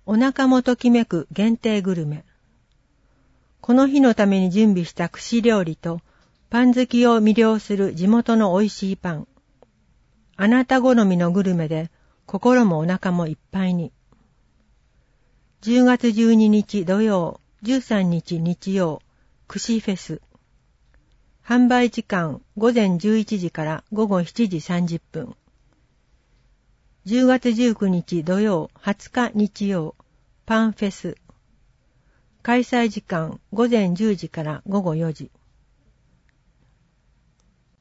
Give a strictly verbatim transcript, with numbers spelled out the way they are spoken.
お腹もときめく限定グルメ。この日のために準備した串料理と、パン好きを魅了する地元の美味しいパン。あなた好みのグルメで、心もお腹もいっぱいに。じゅうがつじゅうににち土曜、じゅうさんにち日曜、串フェス。販売時間午前じゅういちじから午後しちじさんじゅっぷん。じゅうがつじゅうくにち土曜、はつか日曜、パンフェス。開催時間午前じゅうじから午後よじ。